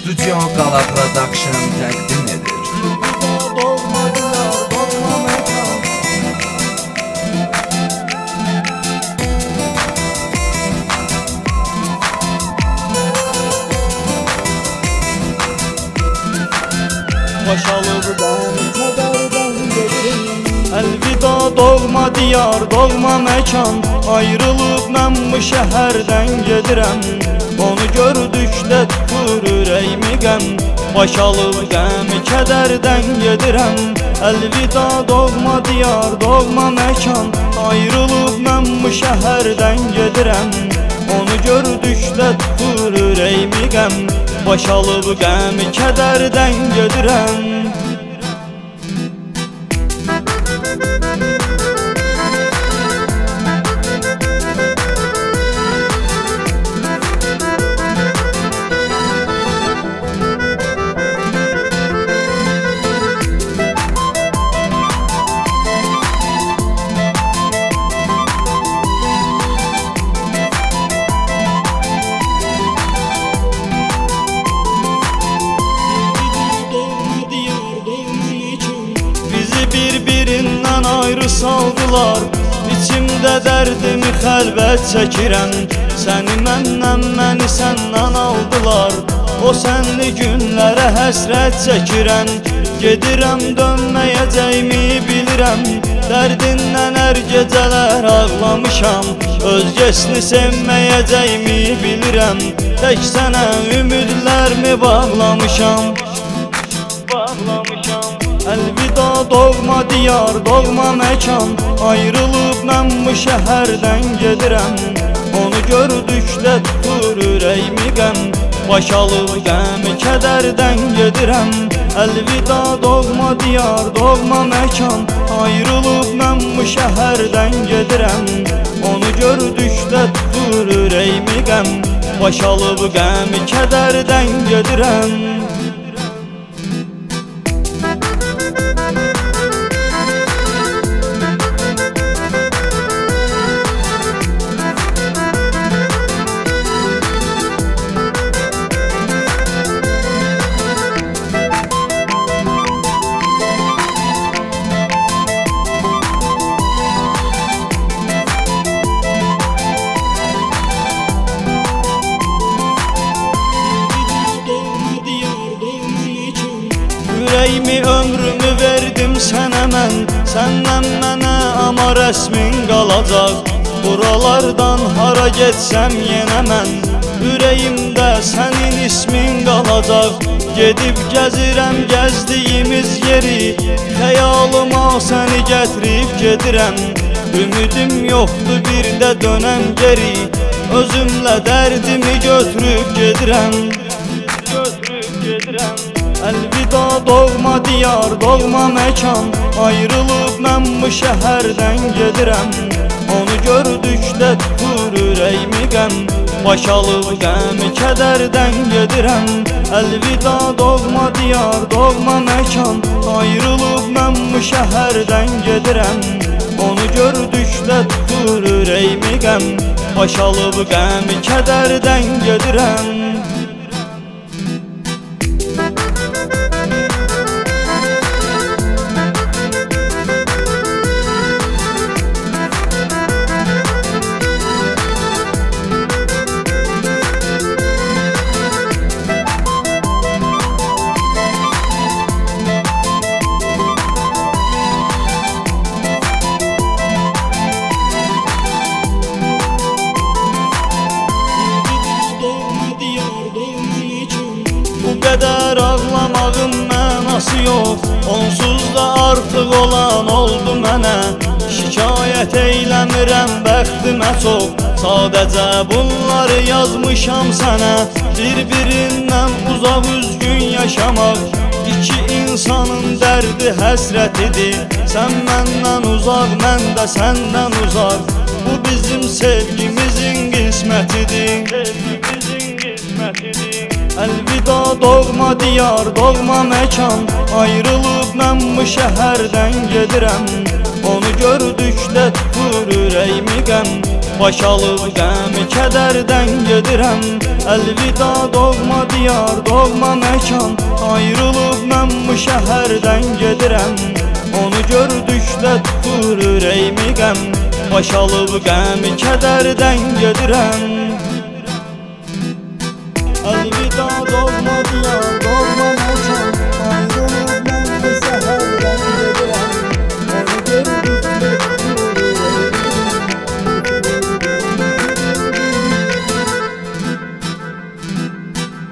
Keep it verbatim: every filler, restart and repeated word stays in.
Studio Qala Production təqdim edir. Doğma diyar, doğma məkan. Başalıb ben kederden gelirim. Əlvida doğma diyar, doğma məkan. Ayrılıb mən bu şəhərdən gedirəm. Onu gördükdə tutur ürəyimi qəm. Başalıb qəm, kədərdən gedirəm. Əlvida doğma diyar, doğma məkan. Ayrılıb mən bu şəhərdən gedirəm. Onu gördükdə tutur ürəyimi qəm. Başalıb qəm, kədərdən gedirəm. Bir-birindən ayrı saldılar. İçimdə dərdimi xəlvət çəkirəm. Səni məndən, məni səndən aldılar. O sənli günlərə həsrət çəkirəm. Gedirəm, dönməyəcəyimi bilirəm. Dərdindən hər gecələr ağlamışam. Özgəsini sevməyəcəyimi bilirəm. Tək sənə ümidlərimi bağlamışam. Bağlamışam. Əlvida doğma diyar, doğma məkan. Ayrılıb mən bu şəhərdən gedirəm. Onu gördükdə tutur ürəyimi qəm. Başalıb qəm, kədərdən gedirəm. Əlvida doğma diyar, doğma məkan. Ayrılıb mən bu şəhərdən gedirəm. Onu gördükdə tutur ürəyimi qəm. Başalıb qəm, kədərdən gedirəm. Ürəyimi, ömrümü verdim sənə mən. Səndən mənə amma rəsmin qalacaq. Buralardan hara getsəm yenə mən. Ürəyimdə sənin ismin qalacaq. Gedib gəzirəm gəzdiyimiz yeri. Xəyalıma səni gətirib gedirəm. Ümidim yoxdur bir də dönəm geri. Özümlə dərdimi götürüb gedirəm. Götürüb gedirəm. Əlvida doğma diyar, doğma məkan. Ayrılıb mən bu şəhərdən gedirəm. Onu gördükdə tutur ürəyimi qəm. Başalıb qəm, kədərdən gedirəm. Əlvida doğma diyar, doğma məkan. Ayrılıb mən bu şəhərdən gedirəm. Onu gördükdə tutur ürəyimi qəm. Başalıb qəm, kədərdən gedirəm. Bu qədər ağlamağın mənası yox. Onsuz da artıq olan oldu mənə. Şikayət eyləmirəm bəxtimə çox. Sadəcə bunları yazmışam sənə. Bir-birindən uzaq üzgün yaşamaq İki insanın dərdi həsrətidir. Sən məndən uzaq, mən də səndən uzaq. Bu bizim sevgimizin qismətidir. Sevgimizin qismətidir. Əlvida doğma diyar, doğma məkan. Ayrılıb mən bu şəhərdən gedirəm. Onu gördükdə tutur ürəyimi qəm. Baş alıb qəm kədərdən gedirəm. Əlvida doğma diyar, doğma məkan, ayrılıb mən bu şəhərdən gedirəm. Onu gördükdə tutur ürəyimi qəm, baş alıb qəm kədərdən gedirəm. Əlvida